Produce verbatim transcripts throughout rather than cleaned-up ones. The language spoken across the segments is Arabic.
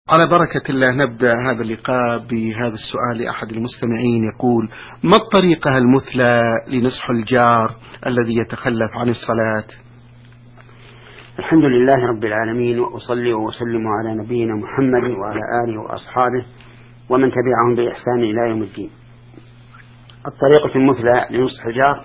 على بركة الله نبدأ هذا اللقاء بهذا السؤال لأحد المستمعين يقول: ما الطريقة المثلى لنصح الجار الذي يتخلف عن الصلاة؟ الحمد لله رب العالمين، وأصلي وأسلم على نبينا محمد وعلى آله وأصحابه ومن تبعهم بإحسان إلى يوم الدين. الطريقة المثلى لنصح الجار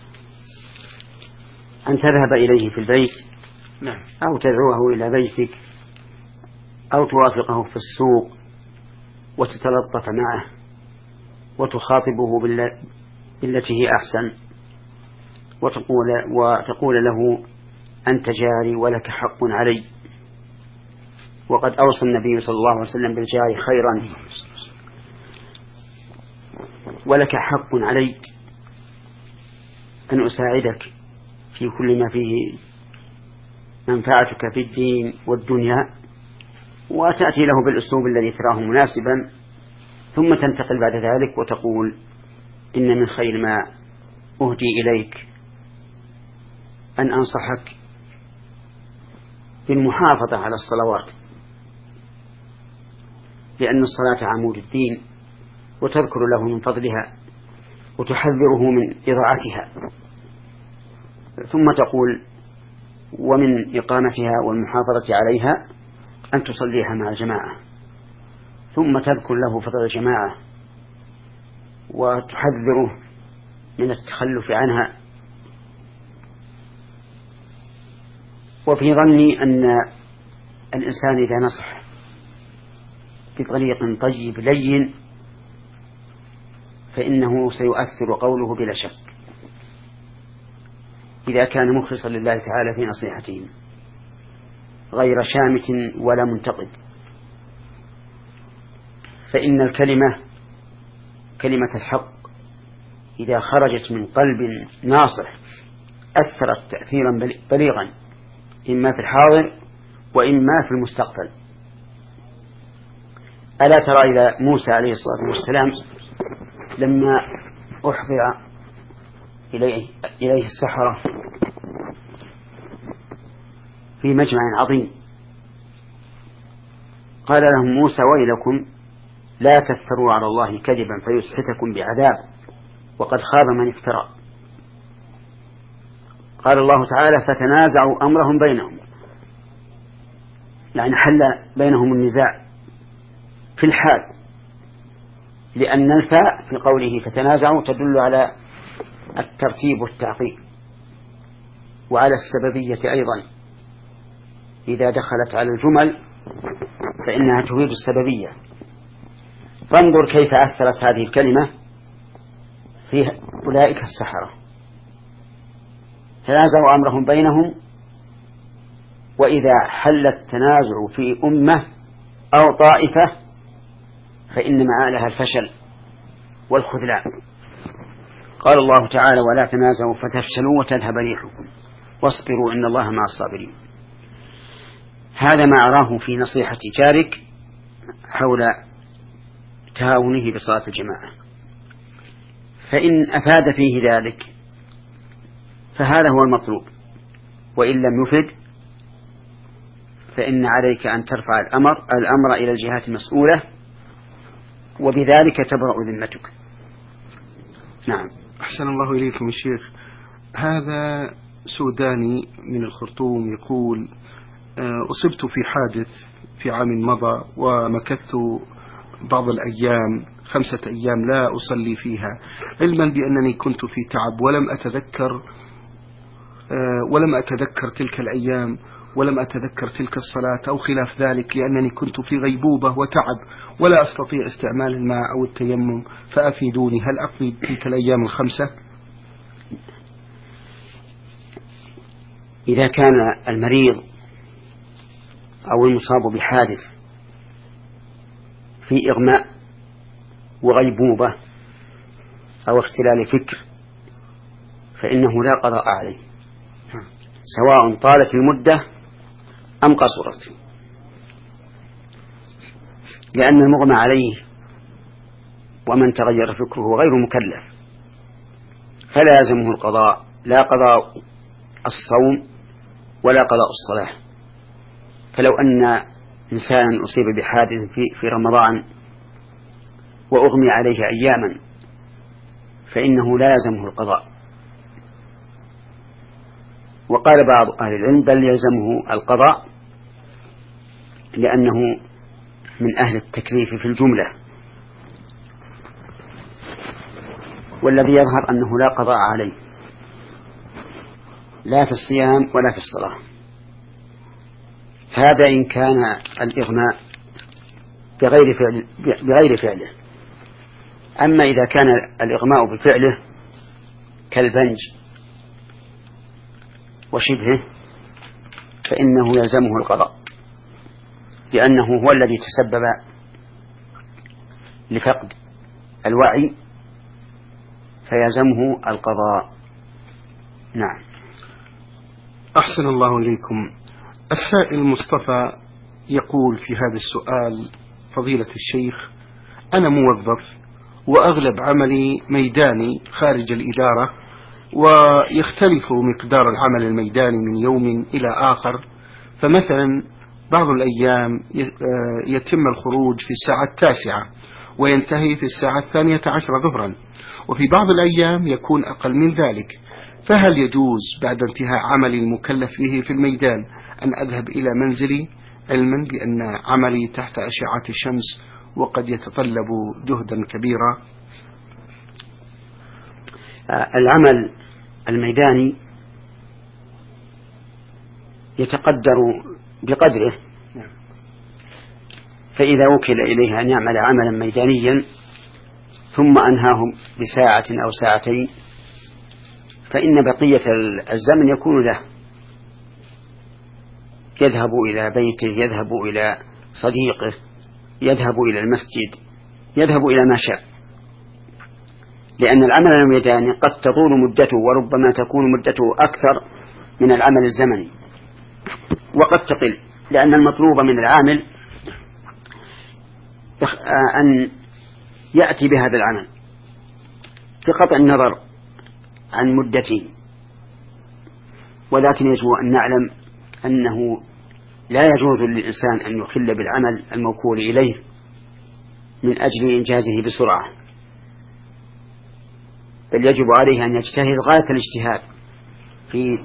أن تذهب إليه في البيت نعم. أو تدعوه إلى بيتك أو توافقه في السوق وتتلطف معه وتخاطبه بالتي هي أحسن وتقول, وتقول له: أنت جاري ولك حق علي. وقد أوصى النبي صلى الله عليه وسلم بالجار خيرا: ولك حق علي أن أساعدك في كل ما فيه منفعتك في الدين والدنيا، وتأتي له بالأسلوب الذي تراه مناسبا، ثم تنتقل بعد ذلك وتقول: إن من خير ما أهدي إليك أن أنصحك بالمحافظة على الصلوات، لأن الصلاة عمود الدين، وتذكر له من فضلها وتحذره من إضاعتها، ثم تقول: ومن إقامتها والمحافظة عليها أن تصليها مع الجماعة، ثم تذكر له فضل الجماعة وتحذره من التخلف عنها. وفي ظني أن الإنسان إذا نصح بطريق طيب لين فإنه سيؤثر قوله بلا شك، إذا كان مخلصا لله تعالى في نصيحته غير شامت ولا منتقد. فإن الكلمة كلمة الحق إذا خرجت من قلب ناصح أثرت تأثيرا بليغا، إما في الحاضر وإما في المستقبل. ألا ترى إلى موسى عليه الصلاة والسلام لما أحضر إليه, إليه السحرة في مجمع عظيم، قال لهم موسى: ويلكم لا تفتروا على الله كذبا فيسحتكم بعذاب وقد خاب من افترى. قال الله تعالى: فتنازعوا أمرهم بينهم، يعني حل بينهم النزاع في الحال، لأن الفاء في قوله فتنازعوا تدل على الترتيب والتعقيب وعلى السببية أيضا، إذا دخلت على الجمل فإنها تفيد السببية. فانظر كيف أثرت هذه الكلمة في أولئك السحرة، تنازعوا أمرهم بينهم، وإذا حل التنازع في أمة أو طائفة فإن مآلها الفشل والخذلان. قال الله تعالى: ولا تنازعوا فتفشلوا وتذهب ريحكم واصبروا إن الله مع الصابرين. هذا ما أراه في نصيحة جارك حول تهاونه بصلاة الجماعة، فإن أفاد فيه ذلك فهذا هو المطلوب، وإن لم يفد فإن عليك أن ترفع الأمر, الأمر إلى الجهات المسؤولة، وبذلك تبرأ ذمتك. نعم. أحسن الله إليكم الشيخ. هذا سوداني من الخرطوم يقول: أصبت في حادث في عام مضى ومكثت بعض الأيام خمسة أيام لا أصلي فيها، علما بأنني كنت في تعب ولم أتذكر ولم أتذكر تلك الأيام ولم أتذكر تلك الصلاة أو خلاف ذلك، لأنني كنت في غيبوبة وتعب ولا أستطيع استعمال الماء أو التيمم، فأفيدوني، هل أقضي تلك الأيام الخمسة؟ إذا كان المريض أو المصاب بحادث في إغماء وغيبوبة أو اختلال فكر فإنه لا قضاء عليه، سواء طالت المدة أم قصرت، لأن المغمى عليه ومن تغير فكره غير مكلف، فلا يلزمه القضاء، لا قضاء الصوم ولا قضاء الصلاة. فلو أن إنسانا أصيب بحادث في, في رمضان وأغمي عليه أياما فإنه لا يلزمه القضاء. وقال بعض أهل العلم بل يلزمه القضاء لأنه من أهل التكليف في الجملة، والذي يظهر أنه لا قضاء عليه لا في الصيام ولا في الصلاة. هذا إن كان الإغماء بغير فعل بغير فعله. أما إذا كان الإغماء بفعله كالبنج وشبهه فإنه يلزمه القضاء، لأنه هو الذي تسبب لفقد الوعي فيلزمه القضاء. نعم. أحسن الله إليكم. السائل مصطفى يقول في هذا السؤال: فضيلة الشيخ، أنا موظف وأغلب عملي ميداني خارج الإدارة، ويختلف مقدار العمل الميداني من يوم إلى آخر، فمثلا بعض الأيام يتم الخروج في الساعة التاسعة وينتهي في الساعة الثانية عشر ظهرا، وفي بعض الأيام يكون أقل من ذلك، فهل يجوز بعد انتهاء عملي المكلف به في الميدان أن أذهب إلى منزلي، علما بأن عملي تحت أشعة الشمس وقد يتطلب جهدا كبيرا؟ العمل الميداني يتقدر بقدره، فإذا وكل إليه أن يعمل عملا ميدانيا ثم أنهاه بساعة أو ساعتين فإن بقية الزمن يكون له، يذهب إلى بيته، يذهب إلى صديقه، يذهب إلى المسجد، يذهب إلى ما شاء، لأن العمل الميداني قد تطول مدته وربما تكون مدته أكثر من العمل الزمني، وقد تقل، لأن المطلوب من العامل أن يأتي بهذا العمل بقطع النظر عن مدته. ولكن يجب أن نعلم أنه لا يجوز للإنسان أن يخل بالعمل الموكول إليه من أجل إنجازه بسرعة، بل يجب عليه أن يجتهد غاية الاجتهاد في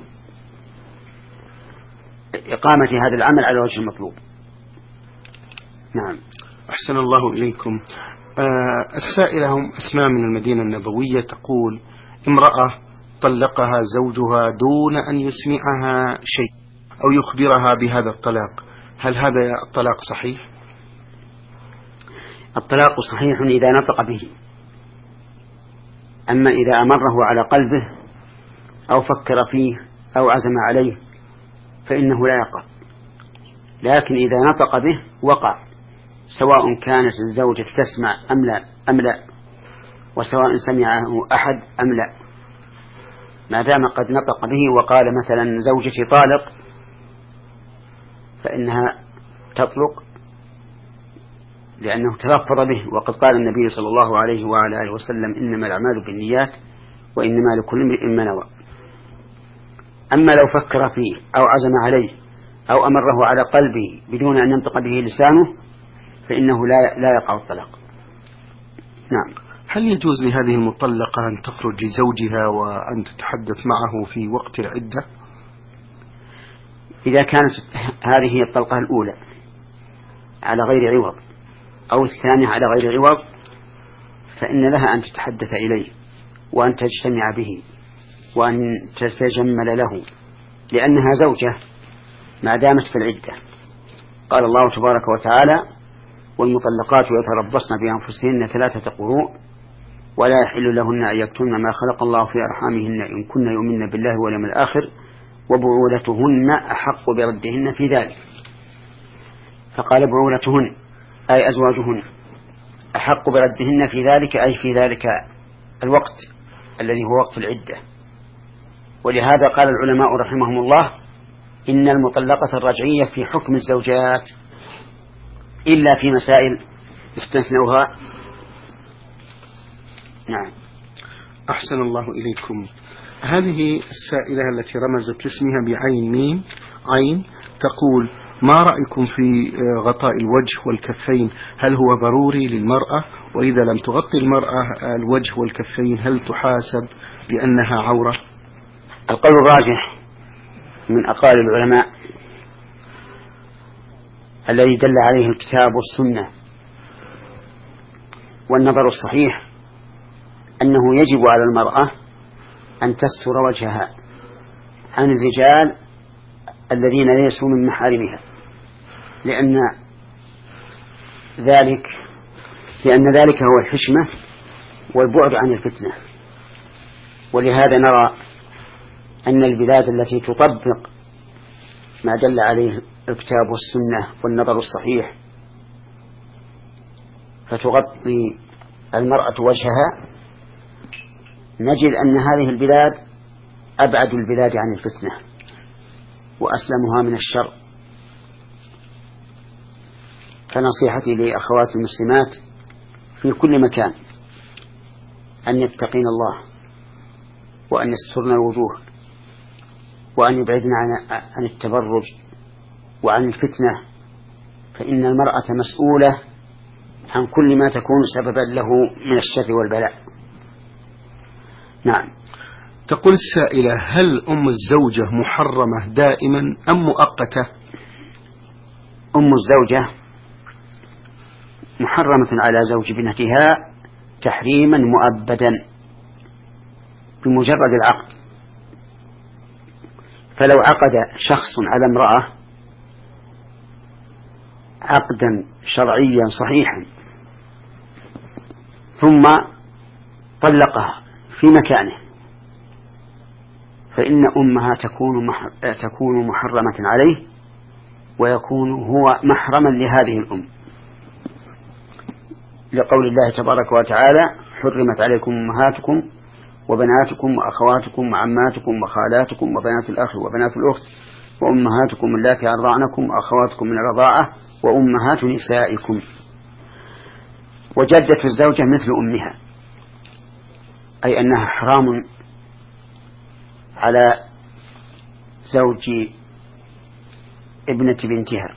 إقامة هذا العمل على وجه المطلوب. نعم. أحسن الله إليكم. آه السائلة هم أسماء من المدينة النبوية، تقول: امرأة طلقها زوجها دون أن يسمعها شيء أو يخبرها بهذا الطلاق، هل هذا الطلاق صحيح؟ الطلاق صحيح إذا نطق به، أما إذا أمره على قلبه أو فكر فيه أو عزم عليه فإنه لا يقع، لكن إذا نطق به وقع، سواء كانت الزوجة تسمع أم لا أم لا، وسواء سمعه أحد أم لا، ما دام قد نطق به وقال مثلا زوجتي طالق فإنها تطلق، لأنه تلفظ به، وقد قال النبي صلى الله عليه وعلى آله وسلم: إنما الأعمال بالنيات وإنما لكل امرئ ما نوى. أما لو فكر فيه أو عزم عليه أو أمره على قلبه بدون أن ينطق به لسانه فإنه لا لا يقع الطلاق. نعم. هل يجوز لهذه المطلقة أن تخرج لزوجها وأن تتحدث معه في وقت العدة؟ إذا كانت هذه هي الطلقة الأولى على غير عوض أو الثانية على غير عوض فإن لها أن تتحدث إليه وأن تجتمع به وأن تتجمل له، لأنها زوجة ما دامت في العدة. قال الله تبارك وتعالى: والمطلقات يتربصن بأنفسهن ثلاثة قروء ولا يحل لهن أن يكتمن ما خلق الله في أرحامهن إن كن يؤمن بالله واليوم الآخر وبعولتهن أحق بردهن في ذلك. فقال بعولتهن أي أزواجهن أحق بردهن في ذلك، أي في ذلك الوقت الذي هو وقت العدة. ولهذا قال العلماء رحمهم الله: إن المطلقة الرجعية في حكم الزوجات إلا في مسائل استثنوها. نعم. أحسن الله إليكم. هذه السائلة التي رمزت لاسمها بعين ميم عين تقول: ما رأيكم في غطاء الوجه والكفين؟ هل هو ضروري للمرأة؟ وإذا لم تغطي المرأة الوجه والكفين هل تحاسب بأنها عورة؟ القول الراجح من أقوال العلماء الذي دل عليه الكتاب والسنة والنظر الصحيح أنه يجب على المرأة أن تستر وجهها عن الرجال الذين ليسوا من محارمها، لأن ذلك لأن ذلك هو الحشمة والبعد عن الفتنة. ولهذا نرى أن البلاد التي تطبق ما دل عليه الكتاب والسنة والنظر الصحيح فتغطي المرأة وجهها، نجد أن هذه البلاد أبعد البلاد عن الفتنة وأسلمها من الشر. فنصيحتي لأخوات المسلمات في كل مكان أن يتقين الله وأن يسترن الوجوه وأن يبعدن عن التبرج وعن الفتنة، فإن المرأة مسؤولة عن كل ما تكون سببا له من الشر والبلاء. نعم. تقول السائلة: هل أم الزوجة محرمة دائما أم مؤقتة؟ أم الزوجة محرمة على زوج ابنتها تحريما مؤبدا بمجرد العقد. فلو عقد شخص على امرأة عقدا شرعيا صحيحا ثم طلقها في مكانه فإن أمها تكون تكون محرمة عليه ويكون هو محرما لهذه الأم، لقول الله تبارك وتعالى: حرمت عليكم أمهاتكم وبناتكم وأخواتكم وعماتكم وخالاتكم وبنات الأخ وبنات الأخت وأمهاتكم اللاتي أرضعنكم وأخواتكم من الرضاعة وأمهات نسائكم. وجدة الزوجة مثل أمها، أي أنها حرام على زوج ابنة بنتها.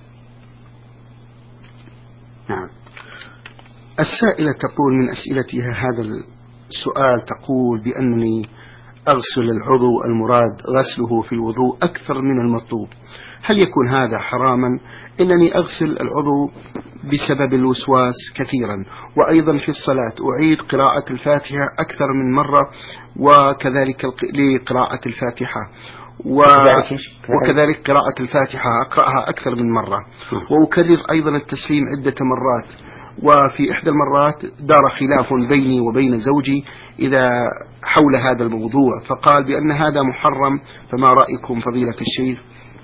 نعم. السائلة تقول من أسئلتها هذا السؤال، تقول بأنني أغسل العضو المراد غسله في الوضوء أكثر من المطلوب، هل يكون هذا حراما؟ إنني أغسل العضو بسبب الوسواس كثيرا، وأيضا في الصلاة أعيد قراءة الفاتحة أكثر من مرة، وكذلك لقراءة الفاتحة و... وكذلك قراءة الفاتحة أقرأها أكثر من مرة، وأكرر أيضا التسليم عدة مرات. وفي إحدى المرات دار خلاف بيني وبين زوجي إذا حول هذا الموضوع، فقال بأن هذا محرم، فما رأيكم فضيلة الشيخ؟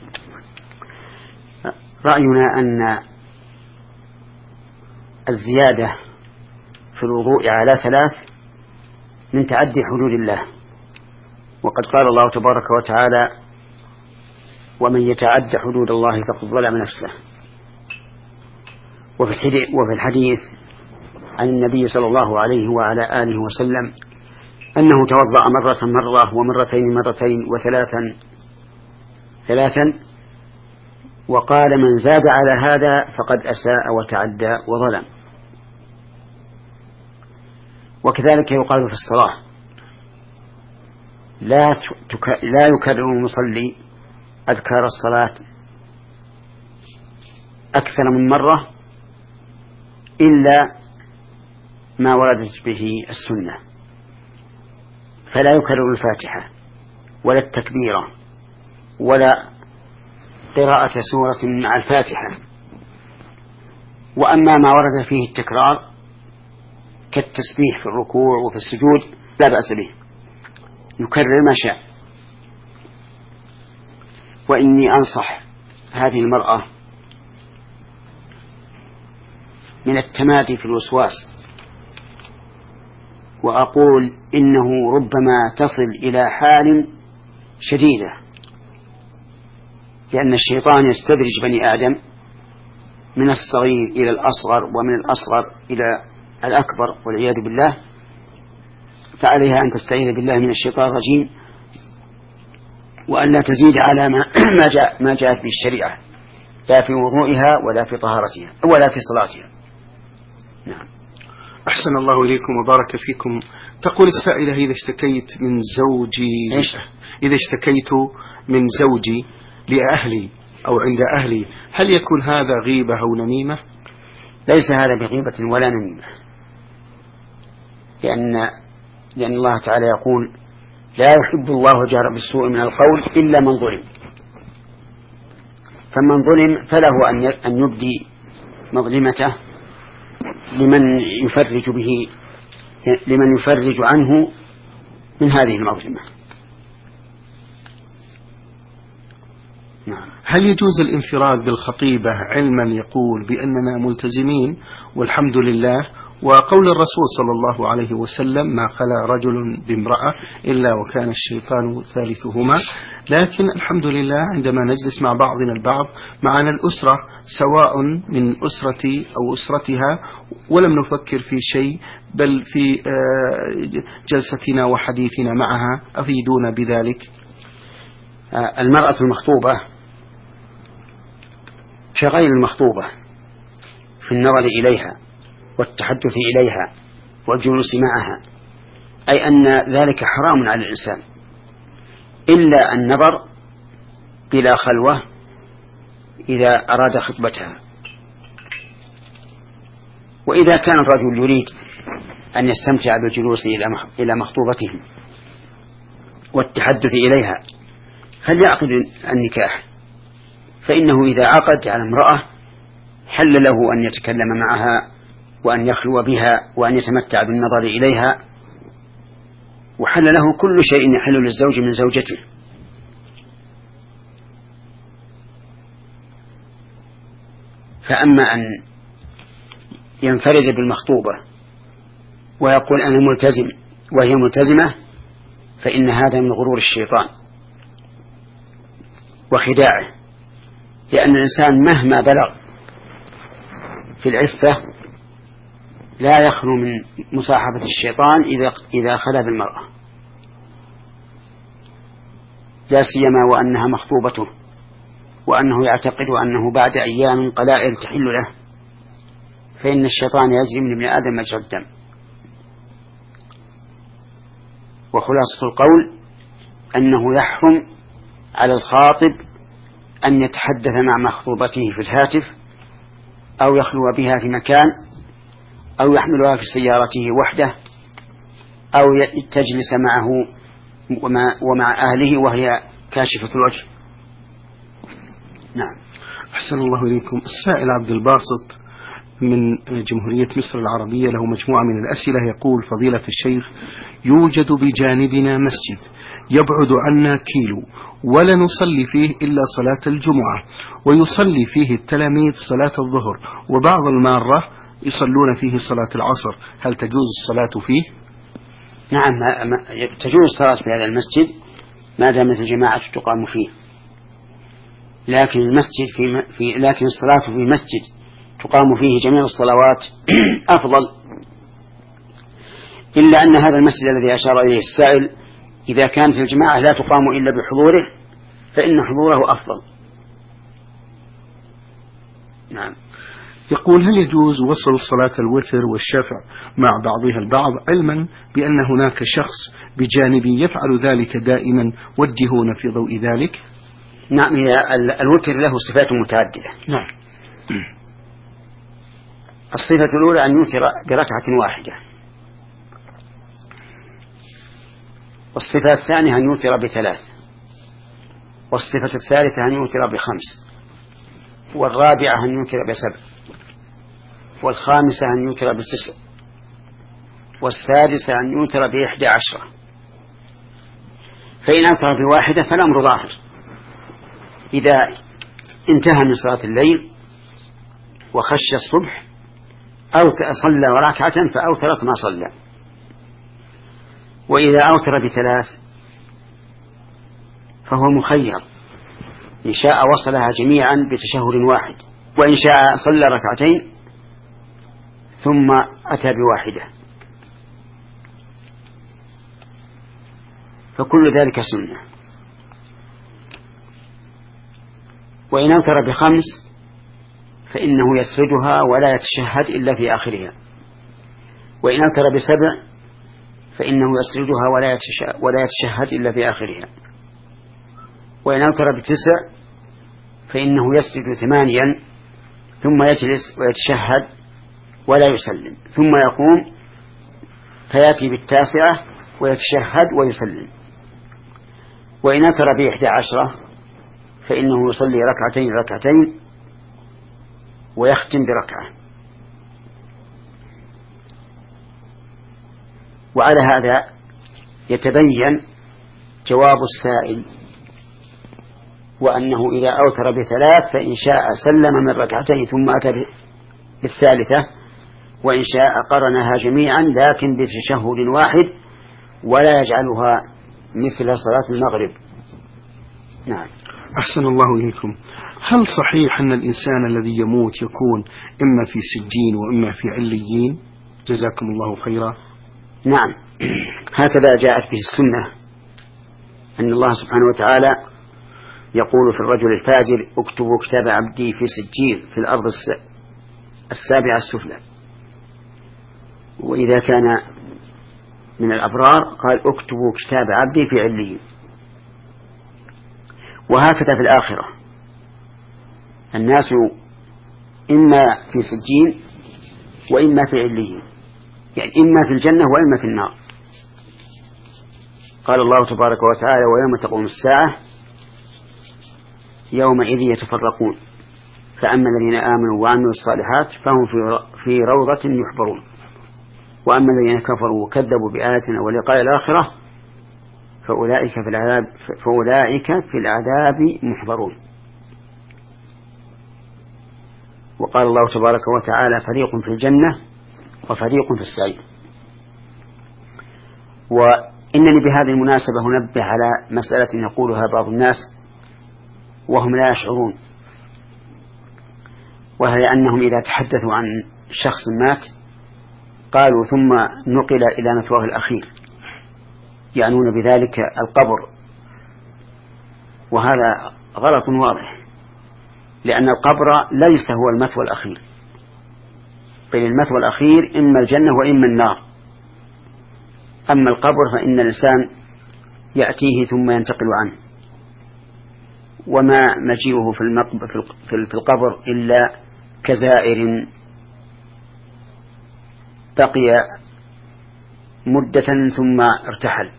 رأينا أن الزيادة في الوضوء على ثلاث من تعدي حدود الله، وقد قال الله تبارك وتعالى: ومن يتعد حدود الله فقد ظلم نفسه. وفي الحديث عن النبي صلى الله عليه وعلى آله وسلم أنه توضأ مرة مرة ومرتين مرتين وثلاثا ثلاثا، وقال: من زاد على هذا فقد أساء وتعدى وظلم. وكذلك يقال في الصلاة: لا لا يكرر المصلي أذكار الصلاة أكثر من مرة إلا ما وردت به السنة، فلا يكرر الفاتحة ولا التكبيرة ولا قراءة سورة مع الفاتحة. وأما ما ورد فيه التكرار كالتسبيح في الركوع وفي السجود لا بأس به، يكرر ما شاء. وإني أنصح هذه المرأة من التمادي في الوسواس، وأقول إنه ربما تصل إلى حال شديدة، لأن الشيطان يستدرج بني آدم من الصغير إلى الأصغر ومن الأصغر إلى الأكبر والعياذ بالله. فعليها أن تستعيذ بالله من الشيطان الرجيم، وأن لا تزيد على ما جاء ما جاءت به الشريعة. لا في وضوئها ولا في طهارتها ولا في صلاتها. نعم. أحسن الله إليكم وبارك فيكم. تقول السائلة: إذا اشتكيت من زوجي إيش؟ إذا اشتكيت من زوجي لأهلي أو عند أهلي، هل يكون هذا غيبة أو نميمة؟ ليس هذا بغيبة ولا نميمة، لأن لأن الله تعالى يقول: لا يحب الله جهر بالسوء من القول إلا من ظلم. فمن ظلم فله أن يبدي مظلمته لمن يفرج به لمن يفرج عنه من هذه المظلمة. نعم. هل يجوز الانفراد بالخطيبة علما يقول بأننا ملتزمين والحمد لله، وقول الرسول صلى الله عليه وسلم: ما خلا رجل بامرأة إلا وكان الشيطان ثالثهما، لكن الحمد لله عندما نجلس مع بعضنا البعض معنا الأسرة سواء من أسرتي أو أسرتها ولم نفكر في شيء بل في جلستنا وحديثنا معها، أفيدونا بذلك. المرأة المخطوبة كغير المخطوبة في النظر إليها والتحدث إليها والجلوس معها، أي أن ذلك حرام على الإنسان إلا النظر إلى خلوة إذا أراد خطبتها. وإذا كان الرجل يريد أن يستمتع بالجلوس إلى مخطوبته والتحدث إليها فليعقد النكاح، فإنه إذا عقد على امرأة حل له أن يتكلم معها وأن يخلو بها وأن يتمتع بالنظر إليها، وحل له كل شيء يحل للزوج من زوجته. فأما أن ينفرد بالمخطوبة ويقول أنا ملتزم وهي ملتزمة فإن هذا من غرور الشيطان وخداعه، لأن الإنسان مهما بلغ في العفة لا يخلو من مصاحبة الشيطان إذا إذا خلا بالمرأة، لا سيما وأنها مخطوبته وأنه يعتقد أنه بعد أيام قلائل تحل له، فإن الشيطان يجري من ابن آدم مجرى الدم. وخلاصة القول أنه يحرم على الخاطب أن يتحدث مع مخطوبته في الهاتف أو يخلو بها في مكان أو يحملها في سيارته وحده أو تجلس معه ومع أهله وهي كاشفة الوجه. نعم. أحسن الله إليكم. السائل عبد الباسط من جمهورية مصر العربية له مجموعة من الأسئلة، يقول: فضيلة الشيخ، يوجد بجانبنا مسجد يبعد عنا كيلو ولا نصلي فيه إلا صلاة الجمعة، ويصلي فيه التلاميذ صلاة الظهر، وبعض المارة يصلون فيه صلاة العصر، هل تجوز الصلاة فيه؟ نعم تجوز الصلاة في هذا المسجد ما دامت الجماعة تقام فيه، لكن المسجد في, في لكن الصلاة في مسجد تقام فيه جميع الصلوات أفضل، إلا أن هذا المسجد الذي أشار إليه السائل إذا كانت الجماعة لا تقام إلا بحضوره فإن حضوره أفضل. نعم. يقول: هل يجوز وصل صلاة الوتر والشفع مع بعضها البعض، علما بأن هناك شخص بجانبي يفعل ذلك دائما، وجهونا في ضوء ذلك؟ نعم. الوتر له صفات متعددة. نعم. الصفة الأولى أن يوتر بركعة واحدة، والصفة الثانية أن يوتر بثلاث، والصفة الثالثة أن يوتر بخمس، والرابعة أن يوتر بسبع، والخامسة أن يوتر بتسع، والسادسة أن يوتر بإحدى عشرة. فإن أوتر بواحدة فالأمر ظاهر، إذا انتهى من صلاة الليل وخش الصبح أو صلى ركعة فأوترت ما صلى. وإذا أوتر بثلاث فهو مخير، إن شاء وصلها جميعا بتشهد واحد، وإن شاء صلى ركعتين ثم أتى بواحدة، فكل ذلك سنة. وإن أوتر بخمس فإنه يسردها ولا يتشهد إلا في آخرها، وإن أوتر بسبع فإنه يسردها ولا يتشهد إلا في آخرها، وإن أوتر بتسع فإنه يسرد ثمانيا ثم يجلس ويتشهد ولا يسلم، ثم يقوم فيأتي بالتاسعة ويتشهد ويسلم. وإن أوتر بإحدى عشرة فإنه يصلي ركعتين ركعتين ويختم بركعة. وعلى هذا يتبين جواب السائل، وأنه إذا أوتر بثلاث فإن شاء سلم من ركعتين ثم أتى بالثالثة، وإن شاء قرنها جميعا لكن بتشهد واحد ولا يجعلها مثل صلاة المغرب. نعم. أحسن الله إليكم. هل صحيح أن الإنسان الذي يموت يكون إما في سجين وإما في عليين؟ جزاكم الله خيرا. نعم، هكذا جاءت به السنة، أن الله سبحانه وتعالى يقول في الرجل الفاجر: اكتبوا كتاب عبدي في سجين في الأرض السابعة السفلى. وإذا كان من الأبرار قال: اكتبوا كتاب عبدي في عليين. وهكذا في الآخرة الناس إما في سجين وإما في عليين، يعني إما في الجنة وإما في النار. قال الله تبارك وتعالى: ويوم تقوم الساعة يومئذ يتفرقون فأما الذين آمنوا وعملوا الصالحات فهم في روضة يحبرون، وأما الذين كفروا وكذبوا بآياتنا ولقاء الآخرة فأولئك في العذاب فأولئك في العذاب محضرون. وقال الله تبارك وتعالى: فريق في الجنة وفريق في السعير. وإنني بهذه المناسبة أنبه على مسألة يقولها بعض الناس وهم لا يشعرون، وهي أنهم إذا تحدثوا عن شخص مات قالوا ثم نقل إلى مثواه الأخير، يعنون بذلك القبر، وهذا غلط واضح، لأن القبر ليس هو المثوى الأخير، بل المثوى الأخير إما الجنة وإما النار. أما القبر فإن الإنسان يأتيه ثم ينتقل عنه، وما مجيئه في القبر إلا كزائر بقي مدة ثم ارتحل.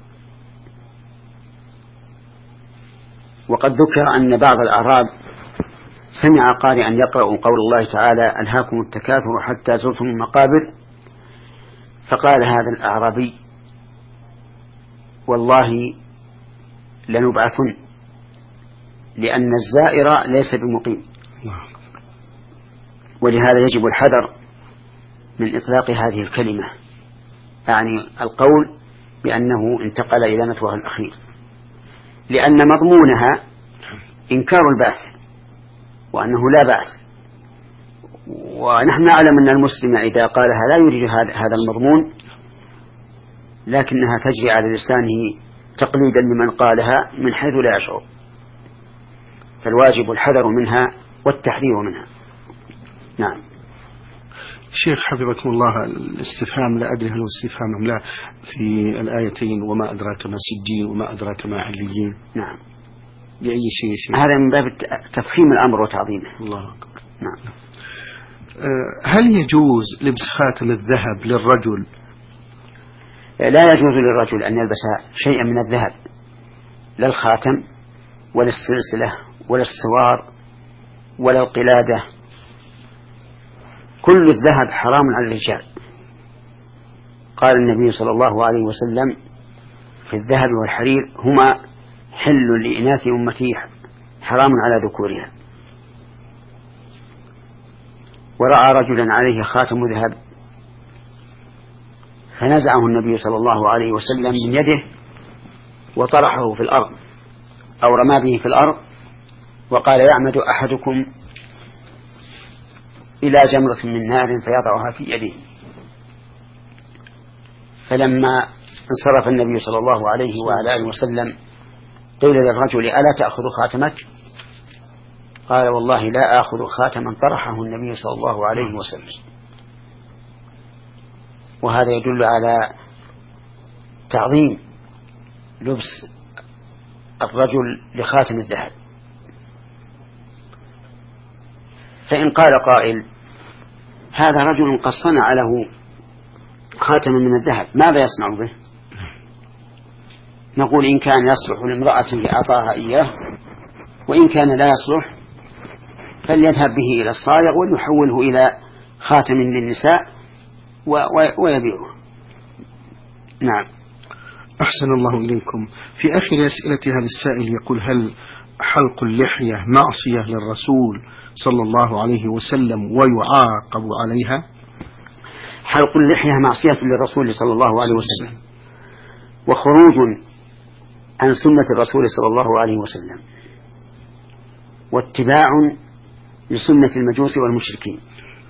وقد ذكر أن بعض الأعراب سمع قارئا يقرأ قول الله تعالى: ألهاكم التكاثر حتى زرتم المقابر، فقال هذا الأعرابي: والله لنبعثن، لأن الزائر ليس بمقيم. ولهذا يجب الحذر من إطلاق هذه الكلمة، يعني القول بأنه انتقل إلى مثواه الأخير، لأن مضمونها إنكار البعث وأنه لا بعث، ونحن نعلم أن المسلم إذا قالها لا يريد هذا المضمون، لكنها تجري على لسانه تقليدا لمن قالها من حيث لا يشعر، فالواجب الحذر منها والتحذير منها. نعم. شيخ حفظكم الله، الاستفهام لا أدري هل هو استفهام أم لا في الآيتين: وما أدراك ما سجين وما أدراك ما عليين. نعم. بأي شيء شيء هذا من باب تفخيم الأمر وتعظيمه. الله أكبر. نعم. هل يجوز لبس خاتم الذهب للرجل؟ لا يجوز للرجل أن يلبس شيئا من الذهب، لا الخاتم ولا السلسلة ولا السوار ولا القلادة، كل الذهب حرام على الرجال. قال النبي صلى الله عليه وسلم: في الذهب والحرير هما حل لإناث أمتي حرام على ذكورها. ورأى رجلا عليه خاتم ذهب فنزعه النبي صلى الله عليه وسلم من يده وطرحه في الأرض أو رمى به في الأرض، وقال: يعمد أحدكم إلى جمرة من نار فيضعها في يده. فلما انصرف النبي صلى الله عليه وعلى آله وسلم قيل للرجل: ألا تأخذ خاتمك؟ قال والله لا آخذ خاتما طرحه النبي صلى الله عليه وسلم. وهذا يدل على تعظيم لبس الرجل لخاتم الذهب. فإن قال قائل هذا رجل قد صنع له خاتما من الذهب ماذا يصنع به؟ نقول إن كان يصلح لامرأة لأعطاها إياه، وإن كان لا يصلح فليذهب به إلى الصايغ ويحوله إلى خاتم للنساء ويبيعه. نعم. أحسن الله إليكم. في آخر أسئلة هذا السائل يقول هل حلق اللحية معصية للرسول صلى الله عليه وسلم ويعاقب عليها؟ حلق اللحية معصية للرسول صلى الله عليه وسلم وخروج عن سنة الرسول صلى الله عليه وسلم واتباع لسنة المجوس والمشركين.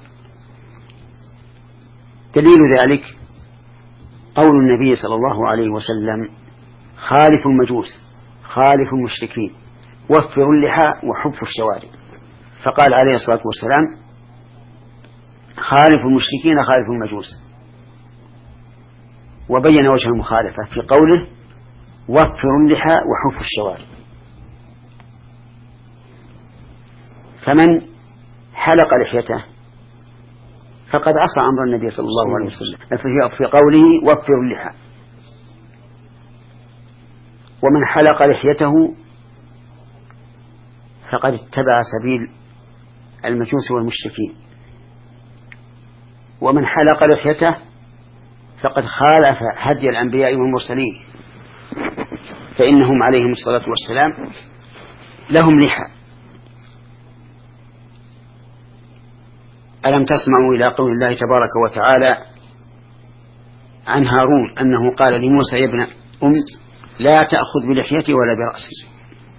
دليل ذلك قول النبي صلى الله عليه وسلم خالف المجوس خالف المشركين وفروا اللحى وحفوا الشوارب. فقال عليه الصلاة والسلام خالف المشركين خالف المجوس، وبين وجه المخالفة في قوله وفروا اللحى وحفوا الشوارب. فمن حلق لحيته فقد عصى أمر النبي صلى الله عليه وسلم في قوله وفروا اللحى. ومن حلق لحيته فقد اتبع سبيل المجوس والمشركين. ومن حلق لحيته فقد خالف هدي الأنبياء والمرسلين، فإنهم عليهم الصلاة والسلام لهم لحى. ألم تسمعوا إلى قول الله تبارك وتعالى عن هارون أنه قال لموسى يا ابن أم لا تأخذ بلحيتي ولا برأسي.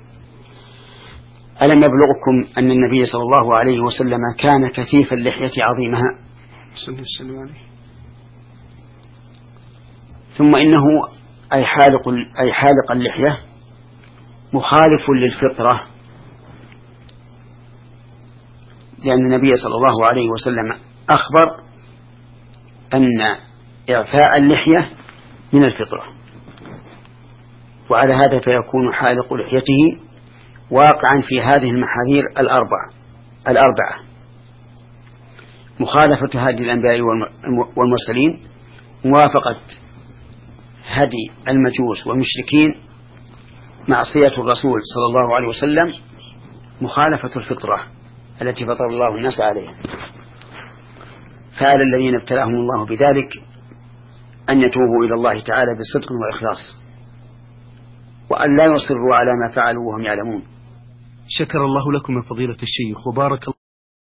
ألم يبلغكم أن النبي صلى الله عليه وسلم كان كثيف اللحية عظيمها؟ ثم إنه أي حالق, أي حالق اللحية مخالف للفطرة، لأن النبي صلى الله عليه وسلم أخبر أن إعفاء اللحية من الفطرة، وعلى هذا فيكون حالق لحيته واقعا في هذه المحاذير الأربعة الأربعة مخالفة هدي الأنبياء والمرسلين، موافقة هدي المجوس والمشركين، معصية الرسول صلى الله عليه وسلم، مخالفة الفطرة التي فطر الله الناس عليها. فعلى الذين ابتلاهم الله بذلك أن يتوبوا إلى الله تعالى بصدق وإخلاص، وأن لا يصروا على ما فعلوا وهم يعلمون. شكر الله لكم يا فضيلة الشيخ وبارك الله